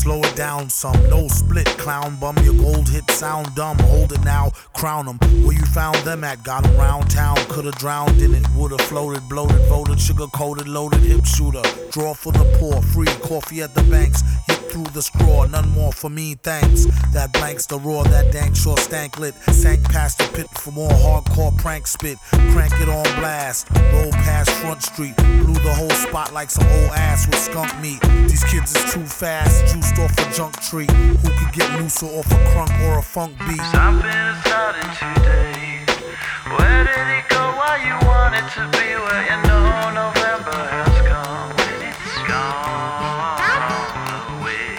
slow it down some. No split, clown bum. Your gold hit sound dumb. Hold it now, crown them. Where you found them at? Got them round town. Could've drowned in it. Would've floated, bloated, voted, sugar coated, loaded, hip shooter. Draw for the poor, free coffee at the banks. Hit through the straw, none more for me, thanks. That blanks the roar, that dank sure stank lit. Sank past the pit for more hardcore prank spit. Crank it on blast, roll past Front Street. Blew the whole spot like some old ass with skunk meat. These kids is too fast, juiced off a junk tree. Who could get looser off a crunk or a funk beat? Something is starting today. Where did it go? Why you want it to be? Where you know November has come and it's gone away.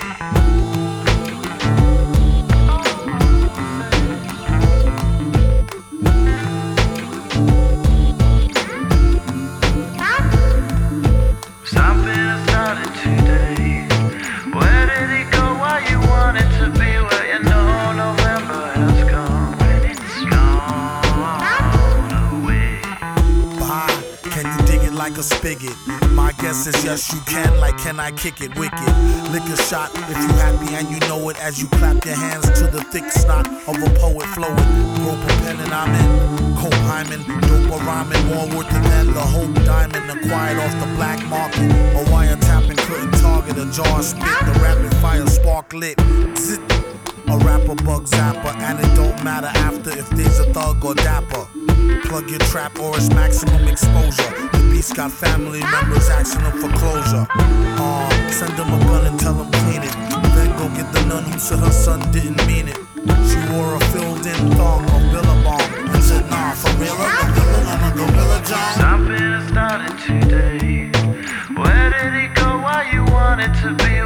Something is starting today. Where did it go? Why you want it to be? Where you know November has come and it's gone away. Bah, can you dig it like a spigot? My guess is yes you can, like can I kick it wicked? Lick a shot if you happy and you know it as you clap your hands to the thick snot of a poet flowing. Rope a pen and I'm in. Cope hymen, dope or rhyming, more worth than the hope diamond acquired off the black market. A wiretapping couldn't target a jar spit, the rapid fire spark lit. Zit. A rapper bug zapper, and it don't matter after if there's a thug or dapper. Plug your trap or it's maximum exposure. The beast got family members asking them for closure. Send them a gun and tell them clean it. Then go get the nun who said her son didn't mean it. She wore a filled-in thong or Billabong and said, nah, for real, I'm a gorilla John. Something is starting today. Where did it go? Why you want it to be?